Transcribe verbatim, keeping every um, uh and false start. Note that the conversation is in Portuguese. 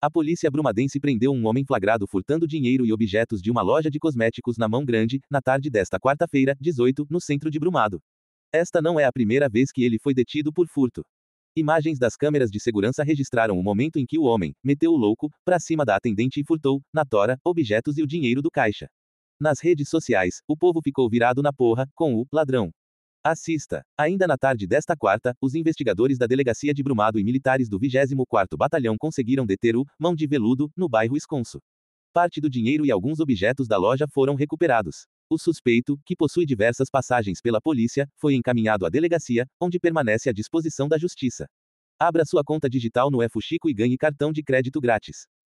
A polícia brumadense prendeu um homem flagrado furtando dinheiro e objetos de uma loja de cosméticos na Mão Grande, na tarde desta quarta-feira, dezoito, no centro de Brumado. Esta não é a primeira vez que ele foi detido por furto. Imagens das câmeras de segurança registraram o momento em que o homem meteu o louco pra cima da atendente e furtou, na tora, objetos e o dinheiro do caixa. Nas redes sociais, o povo ficou virado na porra com o ladrão. Assista. Ainda na tarde desta quarta, os investigadores da Delegacia de Brumado e militares do vigésimo quarto Batalhão conseguiram deter o Mão de Veludo, no bairro Esconso. Parte do dinheiro e alguns objetos da loja foram recuperados. O suspeito, que possui diversas passagens pela polícia, foi encaminhado à delegacia, onde permanece à disposição da justiça. Abra sua conta digital no Fuxico e ganhe cartão de crédito grátis.